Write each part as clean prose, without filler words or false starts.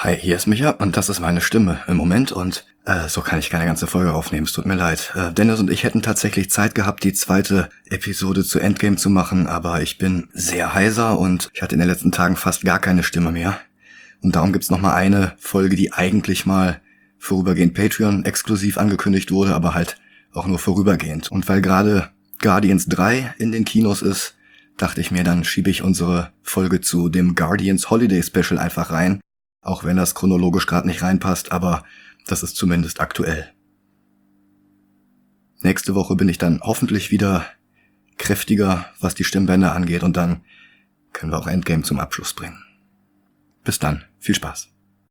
Hi, hier ist Micha und das ist meine Stimme im Moment und so kann ich keine ganze Folge aufnehmen, es tut mir leid. Dennis und ich hätten tatsächlich Zeit gehabt, die zweite Episode zu Endgame zu machen, aber ich bin sehr heiser und ich hatte in den letzten Tagen fast gar keine Stimme mehr. Und darum gibt's nochmal eine Folge, die eigentlich mal vorübergehend Patreon exklusiv angekündigt wurde, aber halt auch nur vorübergehend. Und weil gerade Guardians 3 in den Kinos ist, dachte ich mir, dann schiebe ich unsere Folge zu dem Guardians Holiday Special einfach rein. Auch wenn das chronologisch gerade nicht reinpasst, aber das ist zumindest aktuell. Nächste Woche bin ich dann hoffentlich wieder kräftiger, was die Stimmbänder angeht, und dann können wir auch Endgame zum Abschluss bringen. Bis dann, viel Spaß.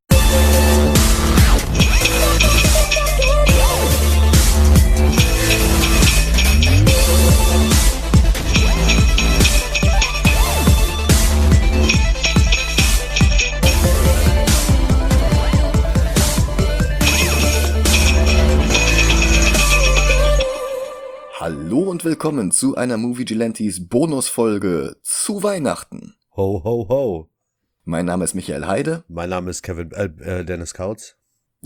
Hallo und willkommen zu einer Movie Gelantes Bonusfolge zu Weihnachten. Ho, ho, ho. Mein Name ist Michael Heide. Mein Name ist Dennis Kautz.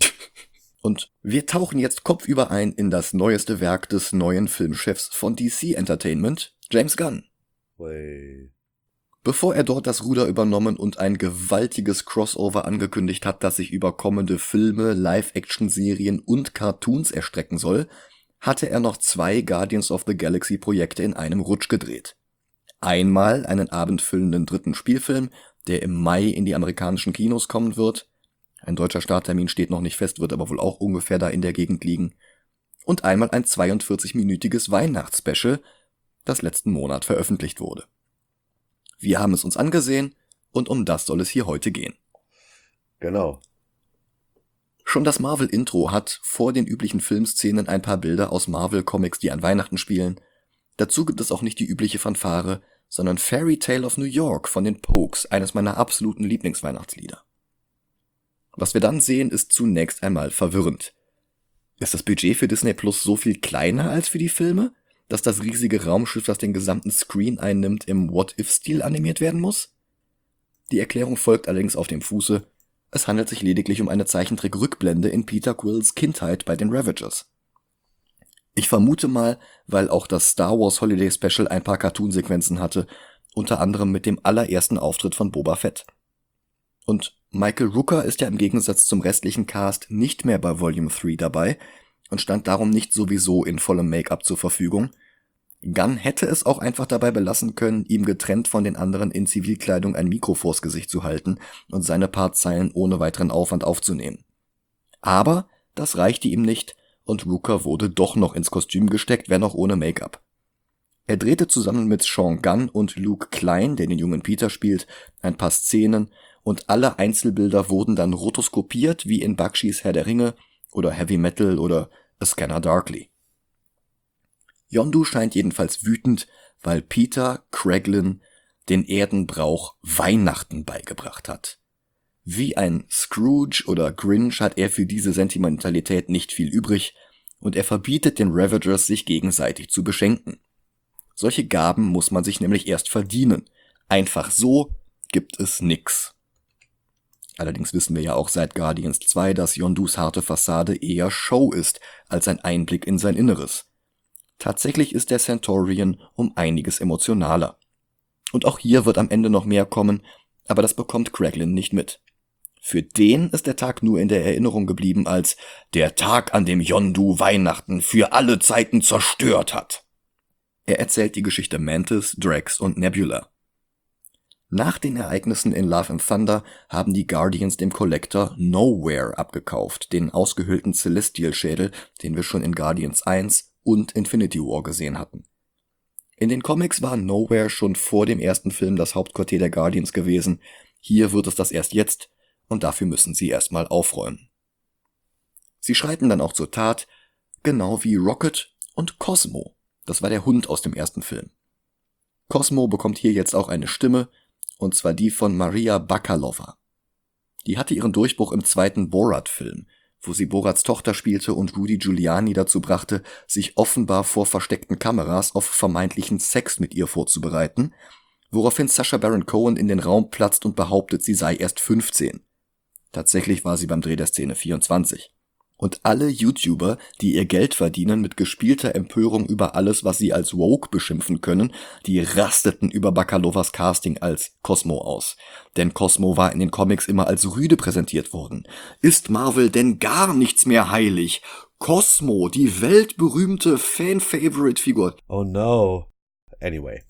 Und wir tauchen jetzt kopfüber ein in das neueste Werk des neuen Filmchefs von DC Entertainment, James Gunn. Wey. Bevor er dort das Ruder übernommen und ein gewaltiges Crossover angekündigt hat, das sich über kommende Filme, Live-Action-Serien und Cartoons erstrecken soll, hatte er noch 2 Guardians of the Galaxy Projekte in einem Rutsch gedreht. Einmal einen abendfüllenden 3. Spielfilm, der im Mai in die amerikanischen Kinos kommen wird. Ein deutscher Starttermin steht noch nicht fest, wird aber wohl auch ungefähr da in der Gegend liegen. Und einmal ein 42-minütiges Weihnachtsspecial, das letzten Monat veröffentlicht wurde. Wir haben es uns angesehen und um das soll es hier heute gehen. Genau. Schon das Marvel-Intro hat vor den üblichen Filmszenen ein paar Bilder aus Marvel-Comics, die an Weihnachten spielen. Dazu gibt es auch nicht die übliche Fanfare, sondern Fairy Tale of New York von den Pokes, eines meiner absoluten Lieblingsweihnachtslieder. Was wir dann sehen, ist zunächst einmal verwirrend. Ist das Budget für Disney Plus so viel kleiner als für die Filme, dass das riesige Raumschiff, das den gesamten Screen einnimmt, im What-If-Stil animiert werden muss? Die Erklärung folgt allerdings auf dem Fuße: Es handelt sich lediglich um eine Zeichentrick-Rückblende in Peter Quills Kindheit bei den Ravagers. Ich vermute mal, weil auch das Star Wars Holiday Special ein paar Cartoon-Sequenzen hatte, unter anderem mit dem allerersten Auftritt von Boba Fett. Und Michael Rooker ist ja im Gegensatz zum restlichen Cast nicht mehr bei Volume 3 dabei und stand darum nicht sowieso in vollem Make-up zur Verfügung. Gunn hätte es auch einfach dabei belassen können, ihm getrennt von den anderen in Zivilkleidung ein Mikro vors Gesicht zu halten und seine paar Zeilen ohne weiteren Aufwand aufzunehmen. Aber das reichte ihm nicht und Rooker wurde doch noch ins Kostüm gesteckt, wenn auch ohne Make-up. Er drehte zusammen mit Sean Gunn und Luke Klein, der den jungen Peter spielt, ein paar Szenen und alle Einzelbilder wurden dann rotoskopiert wie in Bakshi's Herr der Ringe oder Heavy Metal oder A Scanner Darkly. Yondu scheint jedenfalls wütend, weil Peter Kraglin den Erdenbrauch Weihnachten beigebracht hat. Wie ein Scrooge oder Grinch hat er für diese Sentimentalität nicht viel übrig und er verbietet den Ravagers, sich gegenseitig zu beschenken. Solche Gaben muss man sich nämlich erst verdienen. Einfach so gibt es nix. Allerdings wissen wir ja auch seit Guardians 2, dass Yondus harte Fassade eher Show ist als ein Einblick in sein Inneres. Tatsächlich ist der Centaurian um einiges emotionaler. Und auch hier wird am Ende noch mehr kommen, aber das bekommt Kraglin nicht mit. Für den ist der Tag nur in der Erinnerung geblieben als der Tag, an dem Yondu Weihnachten für alle Zeiten zerstört hat. Er erzählt die Geschichte Mantis, Drax und Nebula. Nach den Ereignissen in Love and Thunder haben die Guardians dem Collector Nowhere abgekauft, den ausgehöhlten Celestial-Schädel, den wir schon in Guardians 1 und Infinity War gesehen hatten. In den Comics war Nowhere schon vor dem ersten Film das Hauptquartier der Guardians gewesen, hier wird es das erst jetzt und dafür müssen sie erstmal aufräumen. Sie schreiten dann auch zur Tat, genau wie Rocket und Cosmo, das war der Hund aus dem ersten Film. Cosmo bekommt hier jetzt auch eine Stimme, und zwar die von Maria Bakalova. Die hatte ihren Durchbruch im 2. Borat-Film, wo sie Borats Tochter spielte und Rudy Giuliani dazu brachte, sich offenbar vor versteckten Kameras auf vermeintlichen Sex mit ihr vorzubereiten, woraufhin Sacha Baron Cohen in den Raum platzt und behauptet, sie sei erst 15. Tatsächlich war sie beim Dreh der Szene 24. Und alle YouTuber, die ihr Geld verdienen mit gespielter Empörung über alles, was sie als woke beschimpfen können, die rasteten über Bakalovas Casting als Cosmo aus. Denn Cosmo war in den Comics immer als Rüde präsentiert worden. Ist Marvel denn gar nichts mehr heilig? Cosmo, die weltberühmte Fan-Favorite-Figur. Oh no. Anyway.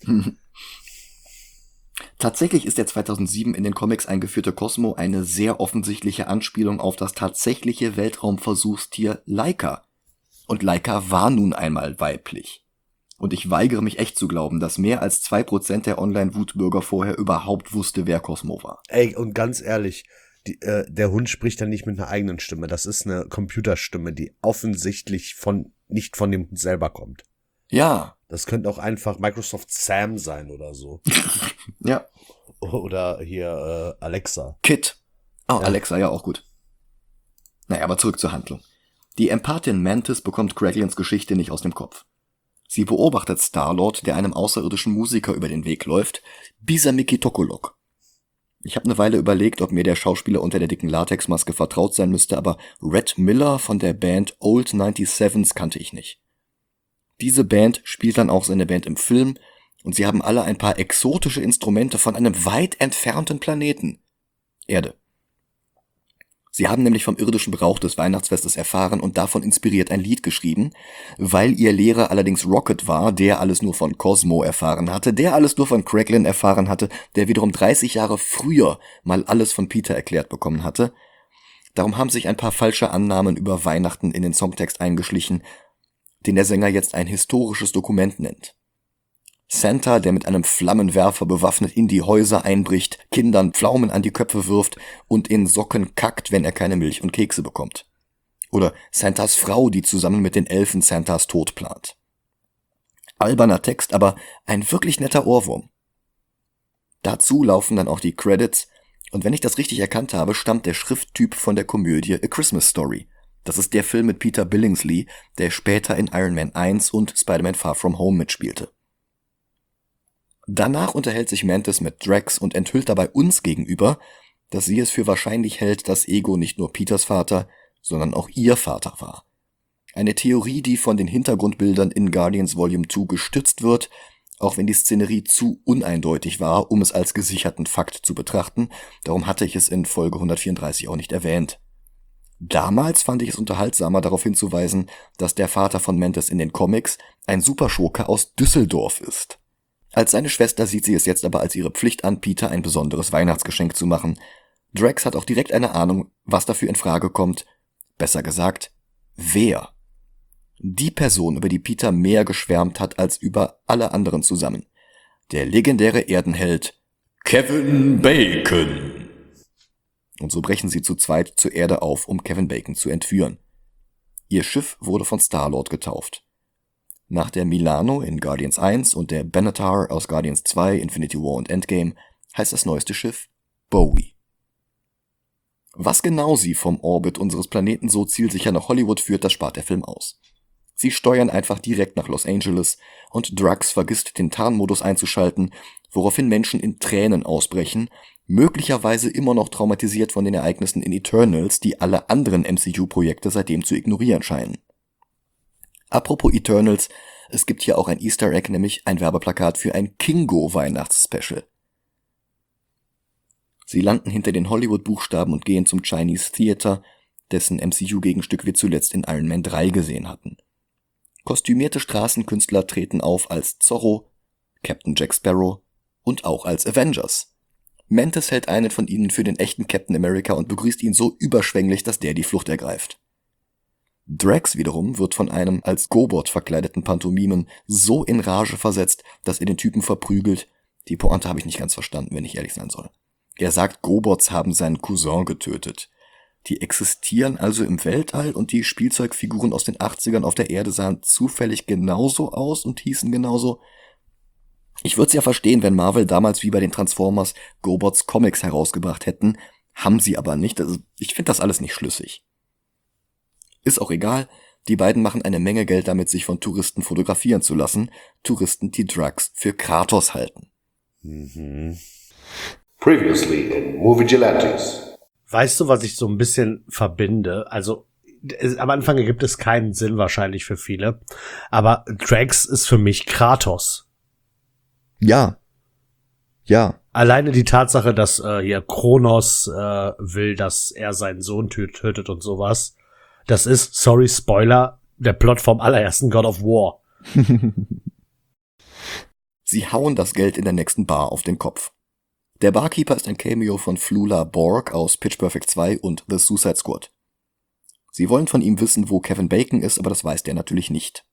Tatsächlich ist der 2007 in den Comics eingeführte Cosmo eine sehr offensichtliche Anspielung auf das tatsächliche Weltraumversuchstier Laika. Und Laika war nun einmal weiblich. Und ich weigere mich echt zu glauben, dass mehr als 2% der Online-Wutbürger vorher überhaupt wusste, wer Cosmo war. Ey, und ganz ehrlich, der Hund spricht dann nicht mit einer eigenen Stimme. Das ist eine Computerstimme, die offensichtlich nicht von dem Hund selber kommt. Ja. Das könnte auch einfach Microsoft Sam sein oder so. Ja. Oder hier Alexa. Kit. Oh, Ja. Alexa, ja, auch gut. Naja, aber zurück zur Handlung. Die Empathin Mantis bekommt Kraglins Geschichte nicht aus dem Kopf. Sie beobachtet Star-Lord, der einem außerirdischen Musiker über den Weg läuft, Bisamiki Tokolok. Ich habe eine Weile überlegt, ob mir der Schauspieler unter der dicken Latexmaske vertraut sein müsste, aber Red Miller von der Band Old 97s kannte ich nicht. Diese Band spielt dann auch seine Band im Film und sie haben alle ein paar exotische Instrumente von einem weit entfernten Planeten. Erde. Sie haben nämlich vom irdischen Brauch des Weihnachtsfestes erfahren und davon inspiriert ein Lied geschrieben, weil ihr Lehrer allerdings Rocket war, der alles nur von Cosmo erfahren hatte, der alles nur von Kraglin erfahren hatte, der wiederum 30 Jahre früher mal alles von Peter erklärt bekommen hatte. Darum haben sich ein paar falsche Annahmen über Weihnachten in den Songtext eingeschlichen, den der Sänger jetzt ein historisches Dokument nennt. Santa, der mit einem Flammenwerfer bewaffnet in die Häuser einbricht, Kindern Pflaumen an die Köpfe wirft und in Socken kackt, wenn er keine Milch und Kekse bekommt. Oder Santas Frau, die zusammen mit den Elfen Santas Tod plant. Alberner Text, aber ein wirklich netter Ohrwurm. Dazu laufen dann auch die Credits, und wenn ich das richtig erkannt habe, stammt der Schrifttyp von der Komödie A Christmas Story. Das ist der Film mit Peter Billingsley, der später in Iron Man 1 und Spider-Man Far From Home mitspielte. Danach unterhält sich Mantis mit Drax und enthüllt dabei uns gegenüber, dass sie es für wahrscheinlich hält, dass Ego nicht nur Peters Vater, sondern auch ihr Vater war. Eine Theorie, die von den Hintergrundbildern in Guardians Volume 2 gestützt wird, auch wenn die Szenerie zu uneindeutig war, um es als gesicherten Fakt zu betrachten, darum hatte ich es in Folge 134 auch nicht erwähnt. Damals fand ich es unterhaltsamer, darauf hinzuweisen, dass der Vater von Mantis in den Comics ein Superschurke aus Düsseldorf ist. Als seine Schwester sieht sie es jetzt aber als ihre Pflicht an, Peter ein besonderes Weihnachtsgeschenk zu machen. Drax hat auch direkt eine Ahnung, was dafür in Frage kommt. Besser gesagt, wer? Die Person, über die Peter mehr geschwärmt hat als über alle anderen zusammen. Der legendäre Erdenheld Kevin Bacon. Und so brechen sie zu zweit zur Erde auf, um Kevin Bacon zu entführen. Ihr Schiff wurde von Star-Lord getauft. Nach der Milano in Guardians 1 und der Benatar aus Guardians 2, Infinity War und Endgame heißt das neueste Schiff Bowie. Was genau sie vom Orbit unseres Planeten so zielsicher nach Hollywood führt, das spart der Film aus. Sie steuern einfach direkt nach Los Angeles und Drax vergisst den Tarnmodus einzuschalten, woraufhin Menschen in Tränen ausbrechen, möglicherweise immer noch traumatisiert von den Ereignissen in Eternals, die alle anderen MCU-Projekte seitdem zu ignorieren scheinen. Apropos Eternals, es gibt hier auch ein Easter Egg, nämlich ein Werbeplakat für ein Kingo-Weihnachtsspecial. Sie landen hinter den Hollywood-Buchstaben und gehen zum Chinese Theater, dessen MCU-Gegenstück wir zuletzt in Iron Man 3 gesehen hatten. Kostümierte Straßenkünstler treten auf als Zorro, Captain Jack Sparrow und auch als Avengers. Mantis hält einen von ihnen für den echten Captain America und begrüßt ihn so überschwänglich, dass der die Flucht ergreift. Drax wiederum wird von einem als Gobot verkleideten Pantomimen so in Rage versetzt, dass er den Typen verprügelt. Die Pointe habe ich nicht ganz verstanden, wenn ich ehrlich sein soll. Er sagt, Gobots haben seinen Cousin getötet. Die existieren also im Weltall und die Spielzeugfiguren aus den 80ern auf der Erde sahen zufällig genauso aus und hießen genauso. Ich würde es ja verstehen, wenn Marvel damals wie bei den Transformers Gobots Comics herausgebracht hätten, haben sie aber nicht. Also ich finde das alles nicht schlüssig. Ist auch egal, die beiden machen eine Menge Geld damit, sich von Touristen fotografieren zu lassen. Touristen, die Drax für Kratos halten. Mhm. Previously in Movie Gelantes. Weißt du, was ich so ein bisschen verbinde? Also am Anfang ergibt es keinen Sinn wahrscheinlich für viele, aber Drax ist für mich Kratos. Ja. Ja. Alleine die Tatsache, dass hier Kronos will, dass er seinen Sohn tötet und sowas, das ist, sorry, Spoiler, der Plot vom allerersten God of War. Sie hauen das Geld in der nächsten Bar auf den Kopf. Der Barkeeper ist ein Cameo von Flula Borg aus Pitch Perfect 2 und The Suicide Squad. Sie wollen von ihm wissen, wo Kevin Bacon ist, aber das weiß der natürlich nicht.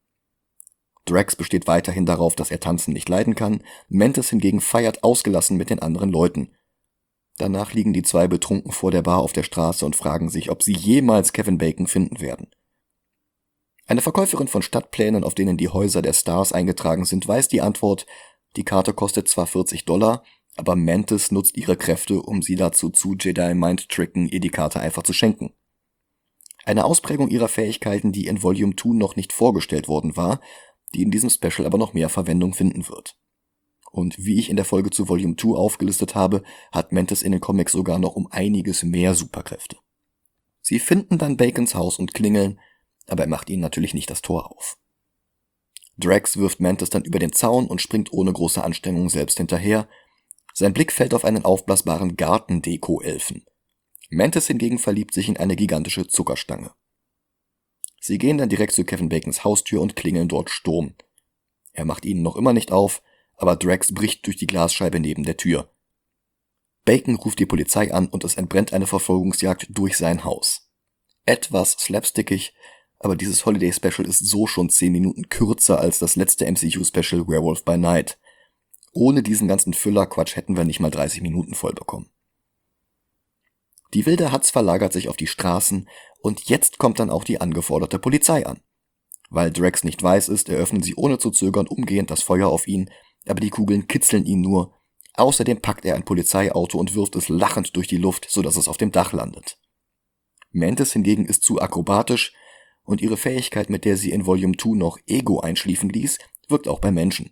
Drax besteht weiterhin darauf, dass er Tanzen nicht leiden kann, Mantis hingegen feiert ausgelassen mit den anderen Leuten. Danach liegen die zwei betrunken vor der Bar auf der Straße und fragen sich, ob sie jemals Kevin Bacon finden werden. Eine Verkäuferin von Stadtplänen, auf denen die Häuser der Stars eingetragen sind, weiß die Antwort, die Karte kostet zwar $40, aber Mantis nutzt ihre Kräfte, um sie dazu zu Jedi Mind tricken, ihr die Karte einfach zu schenken. Eine Ausprägung ihrer Fähigkeiten, die in Volume 2 noch nicht vorgestellt worden war, die in diesem Special aber noch mehr Verwendung finden wird. Und wie ich in der Folge zu Volume 2 aufgelistet habe, hat Mantis in den Comics sogar noch um einiges mehr Superkräfte. Sie finden dann Bacons Haus und klingeln, aber er macht ihnen natürlich nicht das Tor auf. Drax wirft Mantis dann über den Zaun und springt ohne große Anstrengung selbst hinterher. Sein Blick fällt auf einen aufblasbaren Gartendeko-Elfen. Mantis hingegen verliebt sich in eine gigantische Zuckerstange. Sie gehen dann direkt zu Kevin Bacons Haustür und klingeln dort Sturm. Er macht ihnen noch immer nicht auf, aber Drax bricht durch die Glasscheibe neben der Tür. Bacon ruft die Polizei an und es entbrennt eine Verfolgungsjagd durch sein Haus. Etwas slapstickig, aber dieses Holiday Special ist so schon 10 Minuten kürzer als das letzte MCU-Special Werewolf by Night. Ohne diesen ganzen Füllerquatsch hätten wir nicht mal 30 Minuten voll bekommen. Die wilde Hatz verlagert sich auf die Straßen und jetzt kommt dann auch die angeforderte Polizei an. Weil Drax nicht weiß ist, eröffnen sie ohne zu zögern umgehend das Feuer auf ihn, aber die Kugeln kitzeln ihn nur. Außerdem packt er ein Polizeiauto und wirft es lachend durch die Luft, sodass es auf dem Dach landet. Mantis hingegen ist zu akrobatisch und ihre Fähigkeit, mit der sie in Volume 2 noch Ego einschliefen ließ, wirkt auch bei Menschen.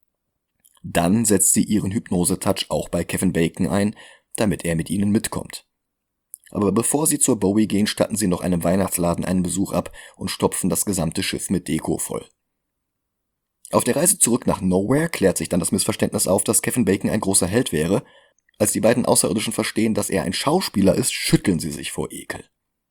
Dann setzt sie ihren Hypnose-Touch auch bei Kevin Bacon ein, damit er mit ihnen mitkommt. Aber bevor sie zur Bowie gehen, statten sie noch einem Weihnachtsladen einen Besuch ab und stopfen das gesamte Schiff mit Deko voll. Auf der Reise zurück nach Nowhere klärt sich dann das Missverständnis auf, dass Kevin Bacon ein großer Held wäre. Als die beiden Außerirdischen verstehen, dass er ein Schauspieler ist, schütteln sie sich vor Ekel.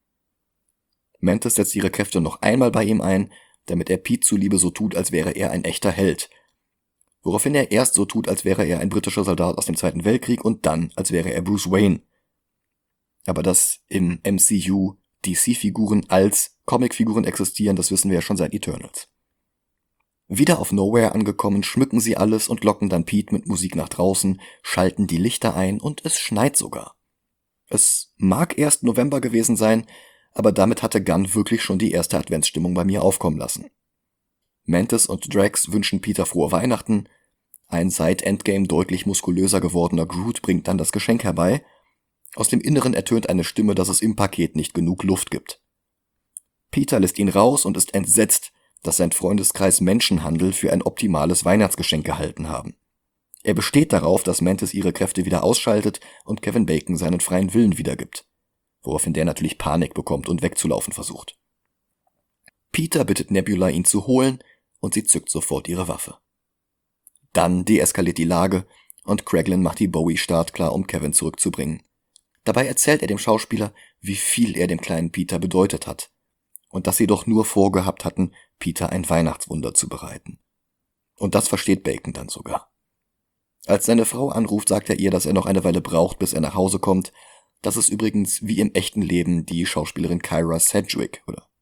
Mantis setzt ihre Kräfte noch einmal bei ihm ein, damit er Pete zuliebe so tut, als wäre er ein echter Held. Woraufhin er erst so tut, als wäre er ein britischer Soldat aus dem Zweiten Weltkrieg und dann, als wäre er Bruce Wayne. Aber dass im MCU DC-Figuren als Comicfiguren existieren, das wissen wir ja schon seit Eternals. Wieder auf Nowhere angekommen, schmücken sie alles und locken dann Pete mit Musik nach draußen, schalten die Lichter ein und es schneit sogar. Es mag erst November gewesen sein, aber damit hatte Gunn wirklich schon die erste Adventsstimmung bei mir aufkommen lassen. Mantis und Drax wünschen Peter frohe Weihnachten, ein seit Endgame deutlich muskulöser gewordener Groot bringt dann das Geschenk herbei. Aus dem Inneren ertönt eine Stimme, dass es im Paket nicht genug Luft gibt. Peter lässt ihn raus und ist entsetzt, dass sein Freundeskreis Menschenhandel für ein optimales Weihnachtsgeschenk gehalten haben. Er besteht darauf, dass Mantis ihre Kräfte wieder ausschaltet und Kevin Bacon seinen freien Willen wiedergibt, woraufhin der natürlich Panik bekommt und wegzulaufen versucht. Peter bittet Nebula, ihn zu holen, und sie zückt sofort ihre Waffe. Dann deeskaliert die Lage und Kraglin macht die Bowie startklar, um Kevin zurückzubringen. Dabei erzählt er dem Schauspieler, wie viel er dem kleinen Peter bedeutet hat und dass sie doch nur vorgehabt hatten, Peter ein Weihnachtswunder zu bereiten. Und das versteht Bacon dann sogar. Als seine Frau anruft, sagt er ihr, dass er noch eine Weile braucht, bis er nach Hause kommt. Das ist übrigens wie im echten Leben die Schauspielerin Kira Sedgwick.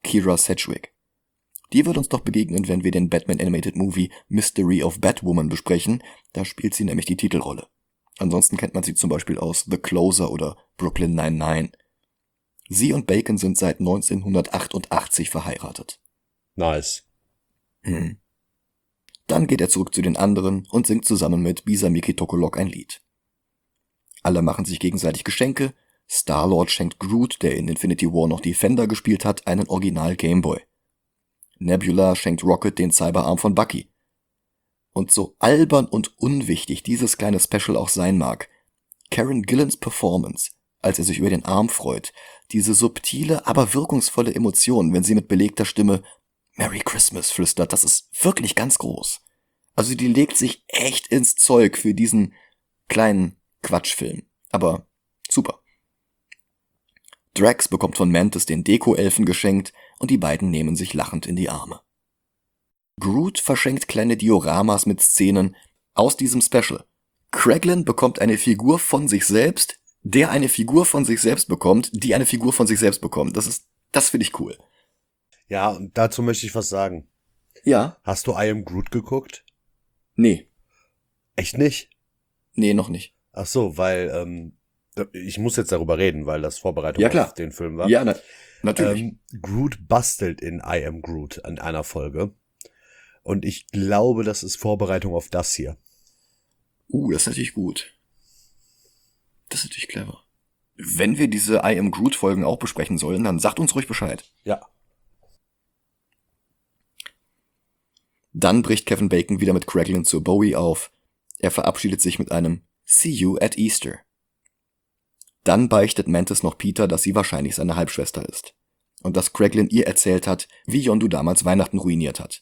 Die wird uns doch begegnen, wenn wir den Batman Animated Movie Mystery of Batwoman besprechen. Da spielt sie nämlich die Titelrolle. Ansonsten kennt man sie zum Beispiel aus The Closer oder Brooklyn 99. Sie und Bacon sind seit 1988 verheiratet. Nice. Dann geht er zurück zu den anderen und singt zusammen mit Bisa-Miki Tokolok ein Lied. Alle machen sich gegenseitig Geschenke. Star-Lord schenkt Groot, der in Infinity War noch Defender gespielt hat, einen Original Gameboy. Nebula schenkt Rocket den Cyberarm von Bucky. Und so albern und unwichtig dieses kleine Special auch sein mag, Karen Gillans Performance als er sich über den Arm freut. Diese subtile, aber wirkungsvolle Emotion, wenn sie mit belegter Stimme Merry Christmas flüstert, das ist wirklich ganz groß. Also die legt sich echt ins Zeug für diesen kleinen Quatschfilm. Aber super. Drax bekommt von Mantis den Deko-Elfen geschenkt und die beiden nehmen sich lachend in die Arme. Groot verschenkt kleine Dioramas mit Szenen aus diesem Special. Kraglin bekommt eine Figur von sich selbst, der eine Figur von sich selbst bekommt, die eine Figur von sich selbst bekommt. Das finde ich cool. Ja, und dazu möchte ich was sagen. Ja? Hast du I Am Groot geguckt? Nee. Echt nicht? Nee, noch nicht. Ach so, weil ich muss jetzt darüber reden, weil das Vorbereitung auf den Film war. Ja, natürlich. Groot bastelt in I Am Groot an einer Folge. Und ich glaube, das ist Vorbereitung auf das hier. Das ist natürlich gut. Das ist natürlich clever. Wenn wir diese I Am Groot Folgen auch besprechen sollen, dann sagt uns ruhig Bescheid. Ja. Dann bricht Kevin Bacon wieder mit Kraglin zur Bowie auf. Er verabschiedet sich mit einem See you at Easter. Dann beichtet Mantis noch Peter, dass sie wahrscheinlich seine Halbschwester ist. Und dass Kraglin ihr erzählt hat, wie Yondu damals Weihnachten ruiniert hat.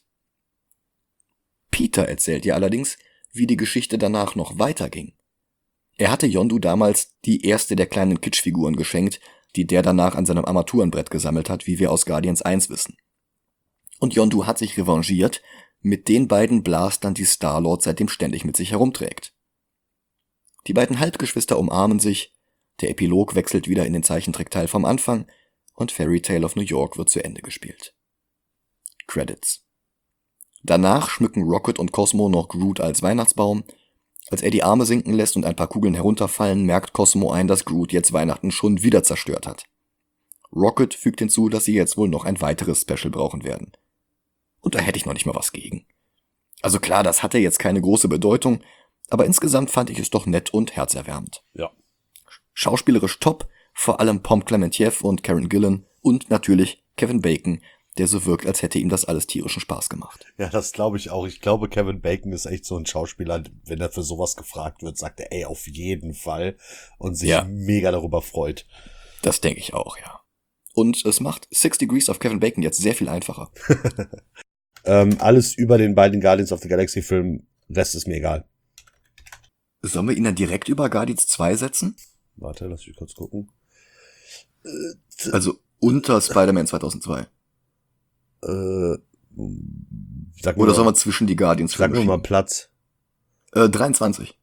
Peter erzählt ihr allerdings, wie die Geschichte danach noch weiterging. Er hatte Yondu damals die erste der kleinen Kitschfiguren geschenkt, die der danach an seinem Armaturenbrett gesammelt hat, wie wir aus Guardians 1 wissen. Und Yondu hat sich revanchiert mit den beiden Blastern, die Star-Lord seitdem ständig mit sich herumträgt. Die beiden Halbgeschwister umarmen sich, der Epilog wechselt wieder in den Zeichentrickteil vom Anfang und Fairy Tale of New York wird zu Ende gespielt. Credits. Danach schmücken Rocket und Cosmo noch Groot als Weihnachtsbaum. Als er die Arme sinken lässt und ein paar Kugeln herunterfallen, merkt Cosmo ein, dass Groot jetzt Weihnachten schon wieder zerstört hat. Rocket fügt hinzu, dass sie jetzt wohl noch ein weiteres Special brauchen werden. Und da hätte ich noch nicht mal was gegen. Also klar, das hatte jetzt keine große Bedeutung, aber insgesamt fand ich es doch nett und herzerwärmend. Ja. Schauspielerisch top, vor allem Pom Klementieff und Karen Gillan und natürlich Kevin Bacon, der so wirkt, als hätte ihm das alles tierischen Spaß gemacht. Ja, das glaube ich auch. Ich glaube, Kevin Bacon ist echt so ein Schauspieler, wenn er für sowas gefragt wird, sagt er, ey, auf jeden Fall. Und sich mega darüber freut. Das denke ich auch, ja. Und es macht 6 Degrees of Kevin Bacon jetzt sehr viel einfacher. Alles über den beiden Guardians of the Galaxy Filmen, Rest ist mir egal. Sollen wir ihn dann direkt über Guardians 2 setzen? Warte, lass mich kurz gucken. Also unter Spider-Man 2002. Oder sollen wir zwischen die Guardians Filme schieben? Sag mir mal Platz. 23.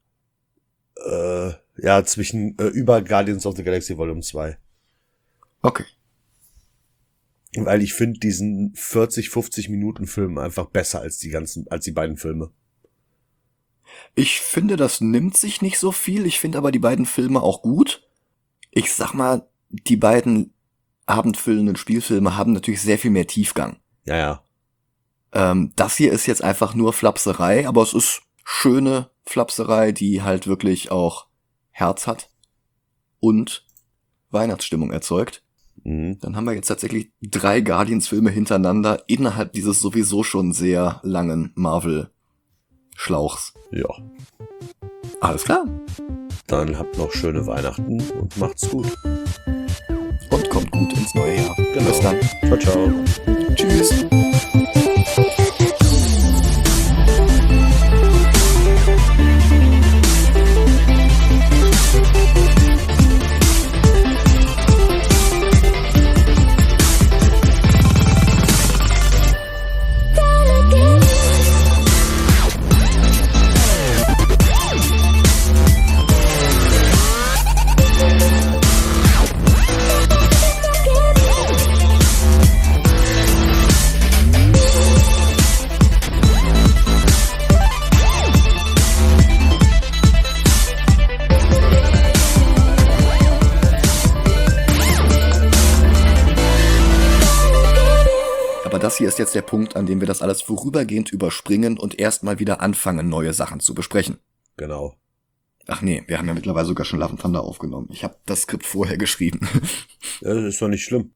Ja, zwischen über Guardians of the Galaxy Volume 2. Okay. Weil ich finde diesen 40-50 Minuten Film einfach besser als die beiden Filme. Ich finde, das nimmt sich nicht so viel. Ich finde aber die beiden Filme auch gut. Ich sag mal, die beiden abendfüllenden Spielfilme haben natürlich sehr viel mehr Tiefgang. Ja. Das hier ist jetzt einfach nur Flapserei, aber es ist schöne Flapserei, die halt wirklich auch Herz hat und Weihnachtsstimmung erzeugt. Mhm. Dann haben wir jetzt tatsächlich 3 Guardians-Filme hintereinander innerhalb dieses sowieso schon sehr langen Marvel-Schlauchs. Ja. Alles klar. Dann habt noch schöne Weihnachten und macht's gut. Und kommt gut ins neue Jahr. Genau. Bis dann. Ciao, ciao. Tschüss. Das hier ist jetzt der Punkt, an dem wir das alles vorübergehend überspringen und erstmal wieder anfangen, neue Sachen zu besprechen. Genau. Ach nee, wir haben ja mittlerweile sogar schon Love and Thunder aufgenommen. Ich habe das Skript vorher geschrieben. Ja, das ist doch nicht schlimm.